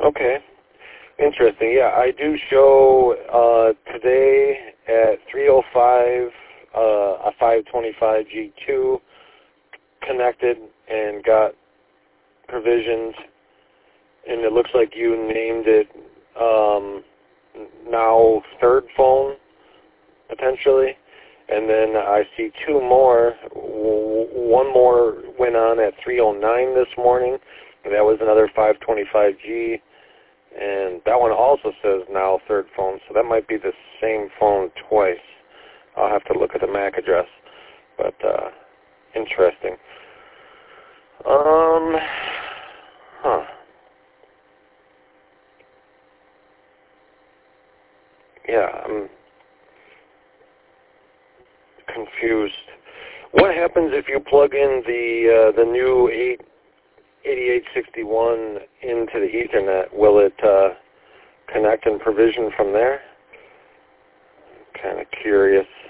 Okay. Interesting. Yeah, I do show today at 3:05 a 525 G2 connected and got provisioned, and it looks like you named it now third phone potentially. And then I see two more. One more went on at 3:09 this morning. And that was another 525G. And that one also says now third phone. So that might be the same phone twice. I'll have to look at the MAC address. But interesting. Yeah, I'm confused. What happens if you plug in the new 8861 into the Ethernet? Will it connect and provision from there? Kind of curious.